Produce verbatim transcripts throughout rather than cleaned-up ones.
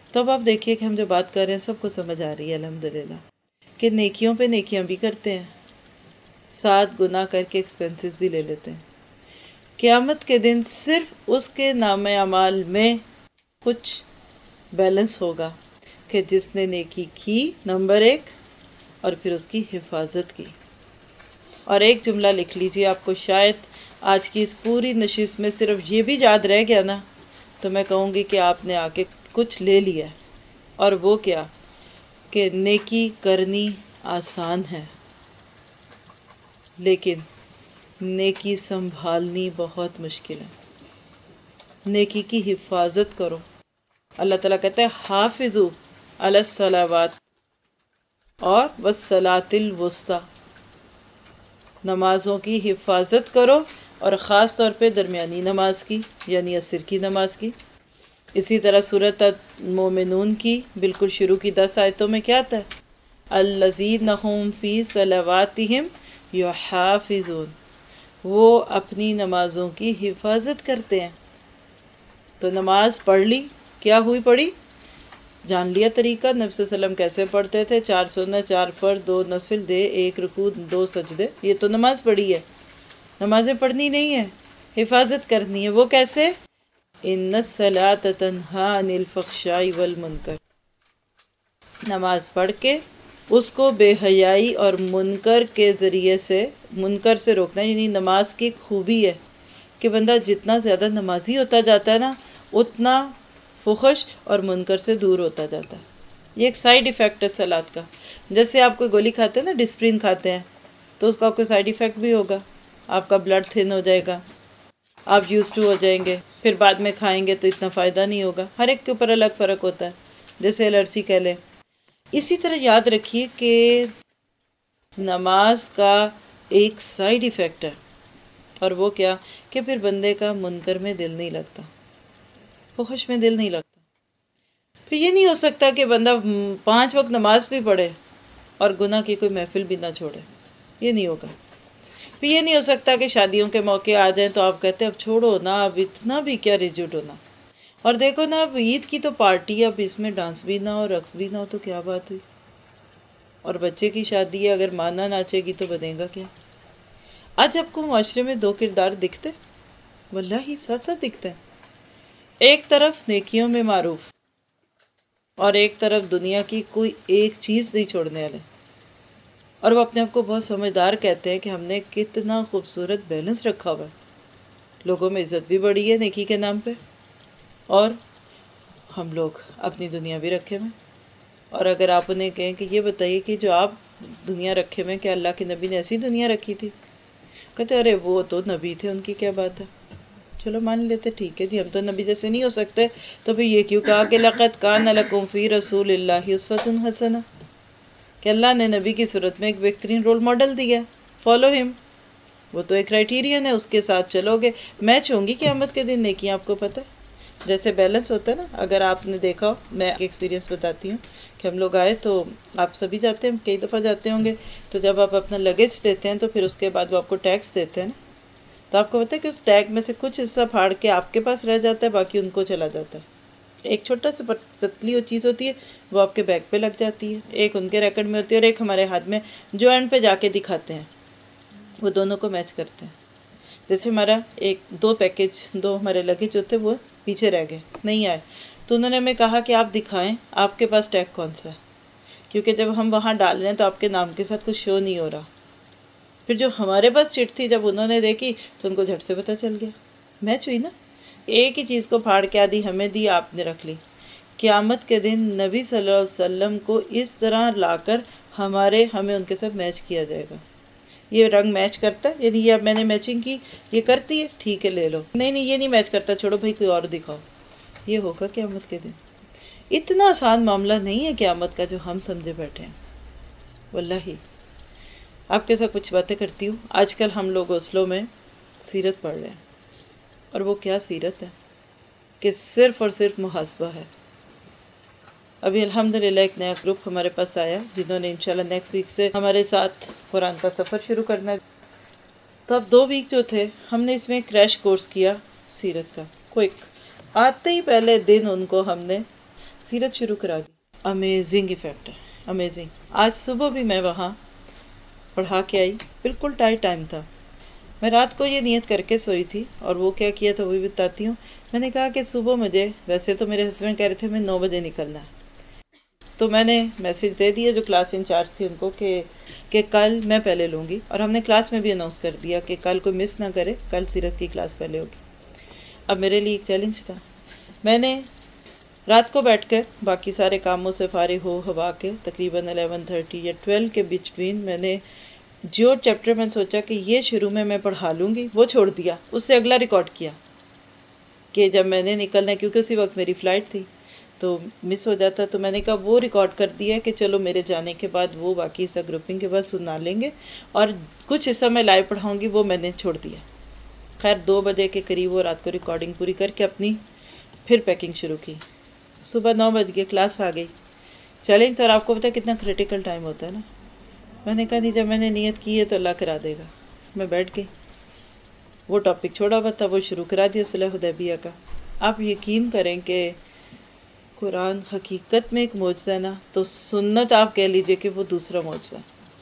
تو اب آپ دیکھیے کہ ہم جو بات کر رہے ہیں سب کو سمجھ آ رہی ہے الحمدللہ، کہ نیکیوں پہ نیکیاں بھی کرتے ہیں، ساتھ گناہ کر کے ایکسپنسز بھی لے لیتے ہیں۔ قیامت کے دن صرف اس کے نام اعمال میں کچھ بیلنس ہوگا کہ جس نے نیکی کی نمبر ایک، اور پھر اس کی حفاظت کی۔ اور ایک جملہ لکھ لیجئے، آپ کو شاید آج کی اس پوری نشست میں صرف یہ بھی یاد رہ گیا نا تو میں کہوں گی کہ آپ نے آ کے کچھ لے لیا ہے، اور وہ کیا کہ نیکی کرنی آسان ہے لیکن نیکی سنبھالنی بہت مشکل ہے۔ نیکی کی حفاظت کرو۔ اللہ تعالیٰ کہتا ہے حافظوا علی الصلوات اور والصلاۃ الوسطی، نمازوں کی حفاظت کرو اور خاص طور پہ درمیانی نماز کی یعنی عصر کی نماز کی۔ اسی طرح سورۃ المومنون کی بالکل شروع کی دس آیتوں میں کیا آتا ہے؟ الذین ھم فی صلواتہم یحافظون، وہ اپنی نمازوں کی حفاظت کرتے ہیں۔ تو نماز پڑھ لی، کیا ہوئی پڑھی؟ جان لیا طریقہ نبی صلی اللہ علیہ وسلم کیسے پڑھتے تھے، چار سنت، چار فرض، دو نفل، دے ایک رکوع، دو سجدے، یہ تو نماز پڑھی ہے۔ نمازیں پڑھنی نہیں ہے، حفاظت کرنی ہے۔ وہ کیسے؟ ان الصلاۃ تنہی عن الفحشاء والمنکر، نماز پڑھ کے اس کو بے حیائی اور منکر کے ذریعے سے، منکر سے روکنا، یعنی نماز کی ایک خوبی ہے کہ بندہ جتنا زیادہ نمازی ہوتا جاتا ہے نا اتنا فحش اور منکر سے دور ہوتا جاتا ہے۔ یہ ایک سائیڈ ایفیکٹ ہے صلاۃ کا۔ جیسے آپ کوئی گولی کھاتے ہیں نا، ڈسپرین کھاتے ہیں، تو اس کا آپ کو سائیڈ ایفیکٹ بھی ہوگا، آپ کا بلڈ تھن ہو جائے گا، آپ یوز ٹو ہو جائیں گے، پھر بعد میں کھائیں گے تو اتنا فائدہ نہیں ہوگا۔ ہر ایک کے اوپر الگ فرق ہوتا ہے، جیسے الرجی کہہ لیں۔ اسی طرح یاد رکھیے کہ نماز کا ایک سائیڈ ایفیکٹ ہے، اور وہ کیا کہ پھر بندے کا منکر میں دل نہیں لگتا، فحش میں دل نہیں لگتا۔ پھر یہ نہیں ہو سکتا کہ بندہ پانچ وقت نماز بھی پڑھے اور گناہ کی کوئی محفل بھی نہ چھوڑے، یہ نہیں ہوگا۔ پھر یہ نہیں ہو سکتا کہ شادیوں کے موقع آ جائیں تو آپ کہتے ہیں اب چھوڑو نا، اب اتنا بھی کیا ریجوٹ ہونا، اور دیکھو نا اب عید کی تو پارٹی، اب اس میں ڈانس بھی نہ ہو، رقص بھی نہ ہو تو کیا بات ہوئی؟ اور بچے کی شادی ہے، اگر ماں نہ ناچے گی تو بنے گا کیا؟ آج آپ کو معاشرے میں دو کردار دکھتے، واللہ سچ سچ دکھتے ہیں۔ ایک طرف نیکیوں میں معروف اور ایک طرف دنیا کی کوئی ایک چیز نہیں چھوڑنے والے، اور وہ اپنے آپ کو بہت سمجھدار کہتے ہیں کہ ہم نے کتنا خوبصورت بیلنس رکھا ہوا ہے۔ لوگوں میں عزت بھی بڑھی ہے نیکی کے نام پہ، اور ہم لوگ اپنی دنیا بھی رکھے ہوئے۔ اور اگر آپ انہیں کہیں کہ یہ بتائیے کہ جو آپ دنیا رکھے ہوئے، کیا اللہ کے نبی نے ایسی دنیا رکھی تھی؟ کہتے ارے وہ تو نبی تھے، ان کی کیا بات ہے؟ چلو مان لیتے، ٹھیک ہے جی، ہم تو نبی جیسے نہیں ہو سکتے، تو پھر یہ کیوں کہا کہ لَقَدْ كَانَ لَكُمْ فِي رَسُولِ اللَّهِ أُسْوَةٌ حَسَنَةٌ، کہ اللہ نے نبی کی صورت میں ایک بہترین رول ماڈل دیا، فالو ہم۔ وہ تو ایک کرائٹیرین ہے، اس کے ساتھ چلو گے، میچ ہوں گی قیامت کے دن نیکیاں، آپ کو پتہ ہے جیسے بیلنس ہوتا ہے نا۔ اگر آپ نے دیکھا ہو، میں ایکسپیرینس بتاتی ہوں کہ ہم لوگ آئے تو آپ سبھی جاتے ہیں، کئی دفعہ جاتے ہوں گے، تو جب آپ اپنا لگیج دیتے ہیں تو پھر اس کے بعد وہ آپ کو ٹیکس دیتے ہیں نا، تو آپ کو پتہ ہے کہ اس ٹیگ میں سے کچھ حصہ پھاڑ کے آپ کے پاس رہ جاتا ہے، باقی ان کو چلا جاتا ہے۔ ایک چھوٹا سا پتلی وہ چیز ہوتی ہے، وہ آپ کے بیگ پہ لگ جاتی ہے، ایک ان کے ریکٹ میں ہوتی ہے اور ایک ہمارے ہاتھ میں، جو اینڈ پہ جا کے دکھاتے ہیں، وہ دونوں کو میچ کرتے ہیں۔ جیسے ہمارا ایک دو پیکج، دو ہمارے لگیج ہوتے وہ پیچھے رہ گئے، نہیں آئے، تو انہوں نے ہمیں کہا کہ آپ دکھائیں آپ کے پاس ٹیگ کون سا ہے، کیونکہ جب ہم وہاں ڈال رہے ہیں تو آپ کے نام کے ساتھ کچھ شو نہیں ہو رہا۔ پھر جو ہمارے پاس چٹ تھی جب انہوں نے دیکھی تو ان کو جھٹ سے پتہ چل گیا، میچ ہوئی نا۔ ایک ہی چیز کو پھاڑ کے آدھی ہمیں دی، آپ نے رکھ لی۔ قیامت کے دن نبی صلی اللہ علیہ وسلم کو اس طرح لا کر ہمارے ہمیں ان کے ساتھ میچ کیا جائے گا۔ یہ رنگ میچ کرتا ہے، یعنی یہ اب میں نے میچنگ کی، یہ کرتی ہے، ٹھیک ہے لے لو، نہیں نہیں یہ نہیں میچ کرتا، چھوڑو بھائی کوئی اور دکھاؤ۔ یہ ہوگا قیامت کے دن۔ اتنا آسان معاملہ نہیں ہے قیامت کا جو ہم سمجھے بیٹھے ہیں، واللہ۔ آپ کے ساتھ کچھ باتیں کرتی ہوں۔ آج کل ہم لوگ اسلو میں سیرت پڑھ رہے ہیں، اور وہ کیا سیرت ہے کہ صرف اور صرف محاسبہ ہے۔ ابھی الحمدللہ ایک نیا گروپ ہمارے پاس آیا جنہوں نے انشاءاللہ نیکسٹ ویک سے ہمارے ساتھ قرآن کا سفر شروع کرنا ہے۔ تو اب دو ویک جو تھے ہم نے اس میں کریش کورس کیا سیرت کا، کوئک۔ آتے ہی پہلے دن ان کو ہم نے سیرت شروع کرا دی. امیزنگ ایفیکٹ ہے، امیزنگ. آج صبح بھی میں وہاں پڑھا کے آئی، بالکل ٹائٹ ٹائم تھا. میں رات کو یہ نیت کر کے سوئی تھی، اور وہ کیا کیا تھا وہ بھی بتاتی ہوں. میں نے کہا کہ صبح مجھے، ویسے تو میرے ہسبینڈ کہہ رہے تھے میں نو بجے نکلنا ہے، تو میں نے میسیج دے دیا جو کلاس انچارج تھی ان کو کہ کہ کل میں پہلے لوں گی، اور ہم نے کلاس میں بھی اناؤنس کر دیا کہ کل کوئی مس نہ کرے، کل سیرت کی کلاس پہلے ہوگی. اب میرے لیے ایک چیلنج تھا. میں نے رات کو بیٹھ کر باقی سارے کاموں سے فارغ ہو ہوا کے تقریباً الیون تھرٹی یا ٹویلو کے بچوین میں نے جو چیپٹر میں سوچا کہ یہ شروع میں میں پڑھا لوں گی وہ چھوڑ دیا، اس سے اگلا ریکارڈ کیا کہ جب میں نے نکلنا ہے، کیونکہ اسی وقت میری فلائٹ تھی تو مس ہو جاتا. تو میں نے کہا وہ ریکارڈ کر دیا کہ چلو میرے جانے کے بعد وہ باقی حصہ گروپنگ کے بعد سنا لیں گے، اور کچھ حصہ میں لائیو پڑھاؤں گی وہ میں نے چھوڑ دیا. خیر دو بجے کے قریب وہ رات کو ریکارڈنگ پوری کر کے اپنی پھر پیکنگ شروع کی. صبح نو بج گئے، کلاس آ گئی. چلیں سر، آپ کو پتہ کتنا کریٹیکل ٹائم ہوتا ہے نا. میں نے کہا نہیں، جب میں نے نیت کی ہے تو اللہ کرا دے گا. میں بیٹھ گئی، وہ ٹاپک چھوڑا ہوا تھا وہ شروع کرا دیا صلح حدیبیہ کا. آپ یقین کریں کہ قرآن حقیقت میں ایک معجزہ ہے نا، تو سنت آپ کہہ لیجئے کہ وہ دوسرا معجزہ.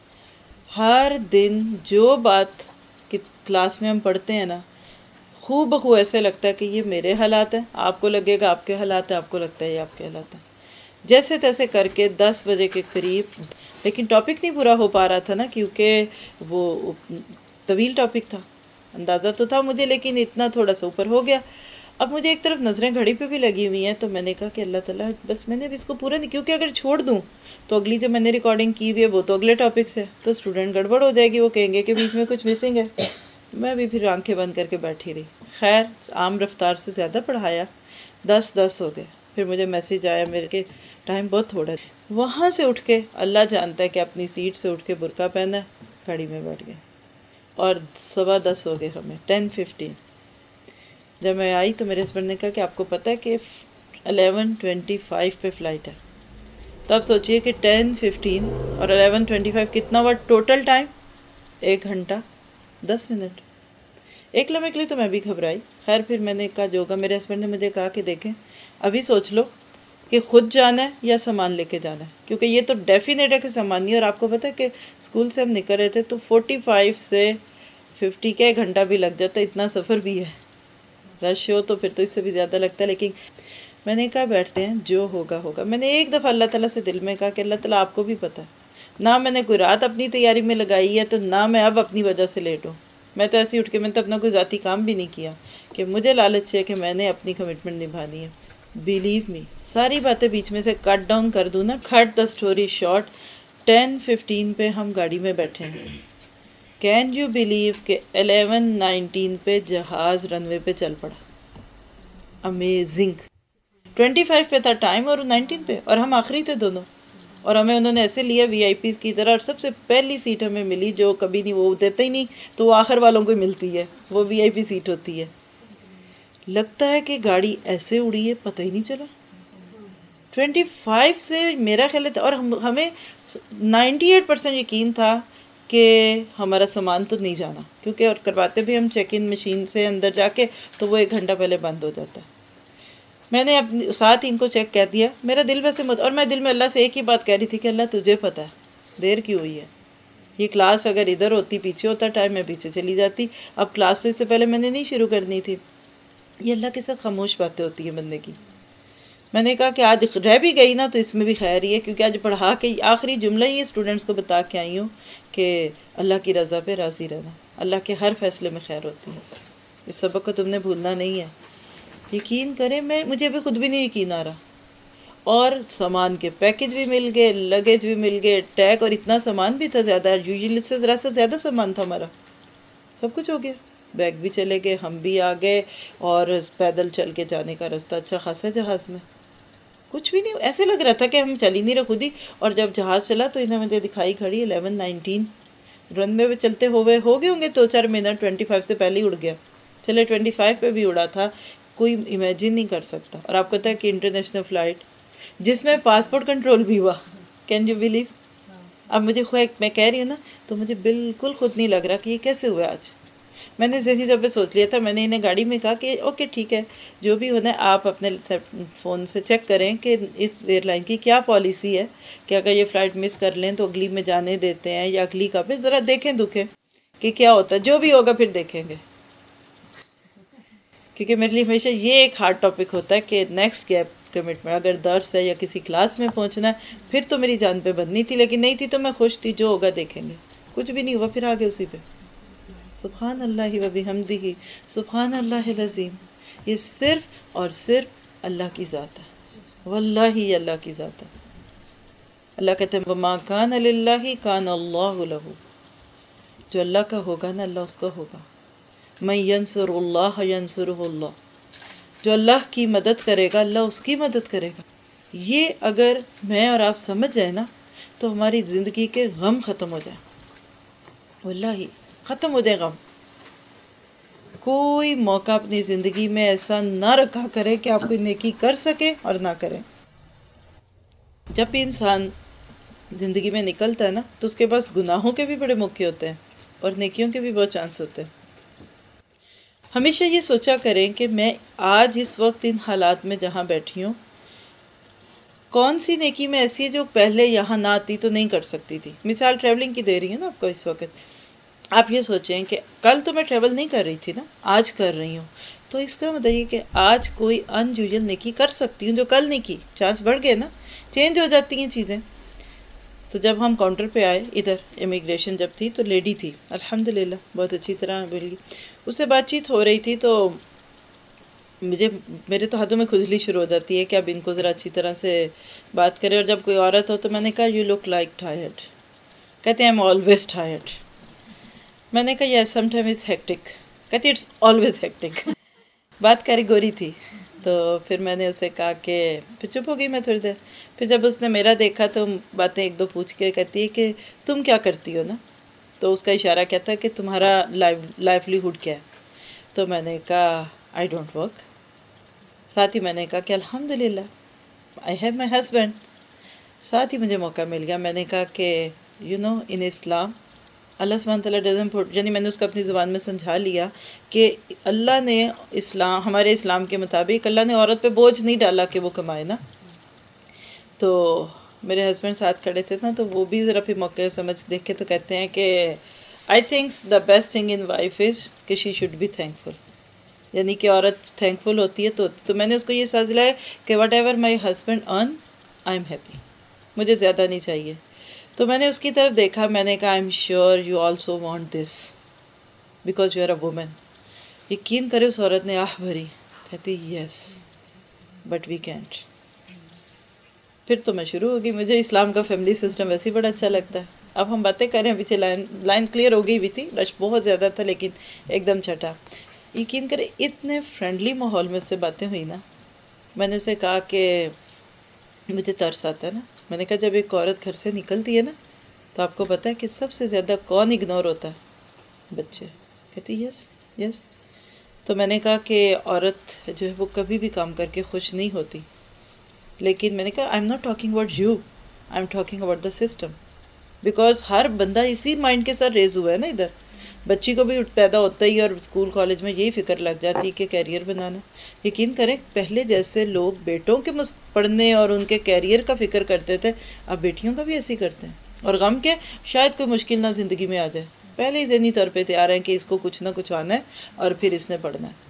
ہر دن جو بات کہ کلاس میں ہم پڑھتے ہیں نا، خوب بخو ایسے لگتا ہے کہ یہ میرے حالات ہیں، آپ کو لگے گا آپ کے حالات ہیں، آپ کو لگتا ہے یہ آپ کے حالات ہیں. جیسے تیسے کر کے دس بجے کے قریب، لیکن ٹاپک نہیں پورا ہو پا رہا تھا نا، کیونکہ وہ طویل ٹاپک تھا. اندازہ تو تھا مجھے، لیکن اتنا تھوڑا سا اوپر ہو گیا. اب مجھے ایک طرف نظریں گھڑی پہ بھی لگی ہوئی ہیں، تو میں نے کہا کہ اللہ تعالیٰ بس میں نے اب اس کو پورا نہیں، کیونکہ اگر چھوڑ دوں تو اگلی جو میں نے ریکارڈنگ کی ہوئی ہے وہ تو اگلے ٹاپک سے، تو اسٹوڈنٹ گڑبڑ ہو جائے گی، وہ کہیں گے کہ بیچ میں کچھ مسنگ ہے. میں بھی پھر آنکھیں بند کر کے بیٹھی رہی. خیر عام رفتار سے زیادہ پڑھایا، دس دس ہو گئے. پھر مجھے میسیج آیا میرے کہ ٹائم بہت تھوڑا ہے. وہاں سے اٹھ کے اللہ جانتا ہے کہ اپنی سیٹ سے اٹھ کے برقع پہنا، گاڑی میں بیٹھ گئے، اور سوا دس ہو گئے ہمیں، ٹین ففٹین. جب میں آئی تو میرے ہسبینڈ نے کہا کہ آپ کو پتہ ہے کہ الیون ٹوینٹی فائیو پہ فلائٹ ہے. تو آپ سوچئے کہ ٹین ففٹین اور الیون ٹوینٹی فائیو کتنا ہوا ٹوٹل ٹائم؟ ایک گھنٹہ دس منٹ. ایک لمحے کے لیے تو میں بھی گھبرائی. خیر پھر میں نے کہا جو ہوگا. میرے ہسبینڈ نے مجھے کہا کہ دیکھیں ابھی سوچ لو کہ خود جانا ہے یا سامان لے کے جانا ہے، کیونکہ یہ تو ڈیفینیٹ ہے کہ سامان نہیں. اور آپ کو پتہ ہے کہ اسکول سے ہم نکل رہے تھے تو فورٹی فائیو سے ففٹی کا ایک گھنٹہ بھی لگ جاتا ہے، اتنا سفر بھی ہے. رش ہو تو پھر تو اس سے بھی زیادہ لگتا ہے. لیکن میں نے کہا بیٹھتے ہیں، جو ہوگا ہوگا. میں نے ایک دفعہ اللہ تعالیٰ سے دل میں کہا کہ اللہ تعالیٰ آپ کو بھی پتہ ہے، نہ میں نے کوئی رات اپنی تیاری میں لگائی ہے تو نہ میں اب اپنی وجہ سے لیٹ ہوں. میں تو ایسے اٹھ کے میں تو اپنا کوئی ذاتی کام بھی نہیں کیا کہ مجھے لالچ ہے کہ میں نے اپنی کمٹمنٹ نبھانی ہے. بیلیو می، ساری باتیں بیچ میں سے کٹ ڈاؤن کر دوں نا، cut the story short, ten fifteen پہ ہم گاڑی میں بیٹھے ہیں. کین یو بلیو کہ الیون نائنٹین پہ جہاز رن وے پہ چل پڑا. امیزنگ. ٹوینٹی فائیو پہ تھا ٹائم اور نائنٹین پہ، اور ہم آخری تھے دونوں. اور ہمیں انہوں نے ایسے لیا وی آئی پیز کی طرح، اور سب سے پہلی سیٹ ہمیں ملی جو کبھی نہیں، وہ دیتے ہی نہیں تو وہ آخر والوں کو ملتی ہے، وہ وی آئی پی سیٹ ہوتی ہے. لگتا ہے کہ گاڑی ایسے اڑی ہے پتہ ہی نہیں چلا. ٹوینٹی فائیو سے میرا خیال ہے، اور ہمیں نائنٹی ایٹ پرسینٹ یقین تھا کہ ہمارا سامان تو نہیں جانا، کیونکہ اور کرواتے بھی ہم چیک ان مشین سے اندر جا کے تو وہ ایک گھنٹہ پہلے بند ہو جاتا ہے. میں نے اپنے ساتھ ان کو چیک کہہ دیا. میرا دل ویسے مت، اور میں دل میں اللہ سے ایک ہی بات کہہ رہی تھی کہ اللہ تجھے پتہ ہے دیر کیوں ہوئی ہے. یہ کلاس اگر ادھر ہوتی، پیچھے ہوتا ٹائم، میں پیچھے چلی جاتی. اب کلاس تو اس سے پہلے میں نے نہیں شروع کرنی تھی. یہ اللہ کے ساتھ خاموش باتیں ہوتی ہیں بندے کی. میں نے کہا کہ آج رہ بھی گئی نا تو اس میں بھی خیر ہی ہے، کیونکہ آج پڑھا کے آخری جملہ ہی اسٹوڈنٹس کو بتا کے آئی ہوں کہ اللہ کی رضا پہ راضی رہنا، اللہ کے ہر فیصلے میں خیر ہوتی ہے. اس سبق کو تم نے بھولنا نہیں ہے. یقین کریں میں مجھے ابھی خود بھی نہیں یقین آ رہا. اور سامان کے پیکج بھی مل گئے، لگیج بھی مل گئے، ٹیگ، اور اتنا سامان بھی تھا زیادہ، یوزلی سے ذرا سے زیادہ سامان تھا ہمارا. سب کچھ ہو گیا. بیگ بھی چلے گئے، ہم بھی آ گئے، اور پیدل چل کے جانے کا راستہ اچھا خاصا جہاز میں. کچھ بھی نہیں، ایسے لگ رہا تھا کہ ہم چل ہی نہیں رہے خود ہی. اور جب جہاز چلا تو انہیں مجھے دکھائی کھڑی الیون نائنٹین. رن وے پہ چلتے ہوئے ہو گئے ہوں گے دو چار منٹ، ٹوینٹی فائیو سے پہلے ہی اڑ گیا. چلے ٹوینٹی فائیو پہ بھی اڑا تھا، کوئی امیجن نہیں کر سکتا. اور آپ کو پتہ ہے کہ انٹرنیشنل فلائٹ جس میں پاسپورٹ کنٹرول بھی ہوا. Can you believe? اب مجھے خود میں کہہ رہی ہوں نا تو مجھے بالکل خود نہیں لگ رہا کہ یہ کیسے ہوا آج. میں نے ذہنی طور پہ سوچ لیا تھا. میں نے انہیں گاڑی میں کہا کہ اوکے ٹھیک ہے جو بھی ہونا ہے آپ اپنے فون سے چیک کریں کہ اس ایئر لائن کی کیا پالیسی ہے کہ اگر یہ فلائٹ مس کر لیں تو اگلی میں جانے دیتے ہیں یا اگلی کا پہ ذرا دیکھیں دکھیں کہ کیا ہوتا ہے. جو بھی ہوگا پھر دیکھیں گے, کیونکہ میرے لیے ہمیشہ یہ ایک ہارڈ ٹاپک ہوتا ہے کہ نیکسٹ گیپ کمٹمنٹ, اگر درس ہے یا کسی کلاس میں پہنچنا ہے پھر تو میری جان پہ بندنی تھی, لیکن نہیں تھی تو میں خوش تھی, جو ہوگا دیکھیں گے. کچھ بھی نہیں ہوا پھر آگے اسی پہ. سبحان اللہ و بحمدہ سبحان اللہ العظیم. یہ صرف اور صرف اللہ کی ذات ہے, واللہ یہ اللہ کی ذات ہے. اللہ کہتے ہیں وما کان للہ کان اللہ لہ, جو اللہ کا ہوگا نا اللہ اس کا ہوگا. من ینصر اللہ ینصرہ اللہ, جو اللہ کی مدد کرے گا اللہ اس کی مدد کرے گا. یہ اگر میں اور آپ سمجھ جائیں نا تو ہماری زندگی کے غم ختم ہو جائیں, واللہ ختم ہو جائے غم. کوئی موقع اپنی زندگی میں ایسا نہ رکھا کرے کہ آپ کوئی نیکی کر سکے اور نہ کریں. جب بھی انسان زندگی میں نکلتا ہے نا تو اس کے پاس گناہوں کے بھی بڑے موقع ہوتے ہیں اور نیکیوں کے بھی بہت چانس ہوتے ہیں. ہمیشہ یہ سوچا کریں کہ میں آج اس وقت ان حالات میں جہاں بیٹھی ہوں کون سی نیکی میں ایسی ہے جو پہلے یہاں نہ آتی تو نہیں کر سکتی تھی. مثال ٹریولنگ کی دے رہی ہوں نا آپ کو اس وقت. آپ یہ سوچیں کہ کل تو میں ٹریول نہیں کر رہی تھی نا, آج کر رہی ہوں, تو اس کا مطلب یہ کہ آج کوئی ان یوزل نیکی کر سکتی ہوں جو کل نہیں کی. چانس بڑھ گئے نا, چینج ہو جاتی ہیں چیزیں. تو جب ہم کاؤنٹر پہ آئے ادھر امیگریشن جب تھی تو لیڈی تھی الحمدللہ بہت اچھی طرح بولی, اس سے بات چیت ہو رہی تھی تو مجھے میرے تو ہاتھوں میں کھجلی شروع ہو جاتی ہے کہ اب ان کو ذرا اچھی طرح سے بات کرے. اور جب کوئی عورت ہو تو میں نے کہا یو لک لائک ٹائرڈ. کہتے ہیں ایم آلویز ٹائرڈ. میں نے کہا yes some time is hectic. کہتی اٹس آلویز ہیکٹک. بات کری گوری تھی تو پھر میں نے اسے کہا کہ پھر چپ ہو گئی میں تھوڑی دیر. پھر جب اس نے میرا دیکھا تو باتیں ایک دو پوچھ کے کہتی ہے کہ تم کیا کرتی ہو نا, تو اس کا اشارہ کہتا ہے کہ تمہارا لائیولی ہوڈ کیا ہے. تو میں نے کہا آئی ڈونٹ ورک. ساتھ ہی میں نے کہا کہ الحمدللہ آئی ہیو مائی ہسبینڈ. ساتھ ہی مجھے موقع مل گیا. میں نے کہا کہ یو نو ان اسلام اللہ سبحانہ تعالیٰ ڈزنٹ پٹ, یعنی میں نے اس کو اپنی زبان میں سمجھا لیا کہ اللہ نے اسلام ہمارے اسلام کے مطابق اللہ نے عورت پہ بوجھ نہیں ڈالا کہ وہ کمائے نا. تو میرے ہسبینڈ ساتھ کھڑے تھے نا تو وہ بھی ذرا پھر موقع سمجھ دیکھ کے تو کہتے ہیں کہ I thinks the best thing in wife is کہ she should be thankful, یعنی کہ عورت تھینک فل ہوتی ہے تو تو میں نے اس کو یہ سمجھ لایا کہ whatever my husband earns I am happy, مجھے زیادہ نہیں چاہیے. تو میں نے اس کی طرف دیکھا, میں نے کہا I am sure you also want this because you are a woman. یقین کرے اس عورت نے آہ بھری, کہتی یس بٹ وی کینٹ. پھر تو میں شروع ہو گئی. مجھے اسلام کا فیملی سسٹم ویسے ہی بڑا اچھا لگتا ہے. اب ہم باتیں کریں, پیچھے لائن لائن کلیئر ہو گئی بھی تھی, رش بہت زیادہ تھا لیکن ایک دم چھٹا. یقین کرے اتنے فرینڈلی ماحول میں سے باتیں ہوئی نا. میں نے اسے کہا کہ مجھے ترس آتا ہے نا. میں نے کہا جب ایک عورت گھر سے نکلتی ہے نا تو آپ کو پتہ ہے کہ سب سے زیادہ کون اگنور ہوتا ہے؟ بچے. کہتی یس یس. تو میں نے کہا کہ عورت جو ہے وہ کبھی بھی کام کر کے خوش نہیں ہوتی, لیکن میں نے کہا I am not talking about you, I am talking about the system. Because ہر بندہ اسی مائنڈ کے ساتھ ریز ہوا ہے نا. ادھر بچی کو بھی پیدا ہوتا ہی اور اسکول کالج میں یہی فکر لگ جاتی کہ کیریئر بنانا. یقین کریں پہلے جیسے لوگ بیٹوں کے پڑھنے اور ان کے کیریئر کا فکر کرتے تھے, اب بیٹیوں کا بھی ایسے ہی کرتے ہیں. اور غم کے شاید کوئی مشکل نہ زندگی میں آ جائے, پہلے ہی ذہنی طور پہ تیار ہیں کہ اس کو کچھ نہ کچھ آنا ہے اور پھر اس نے پڑھنا ہے.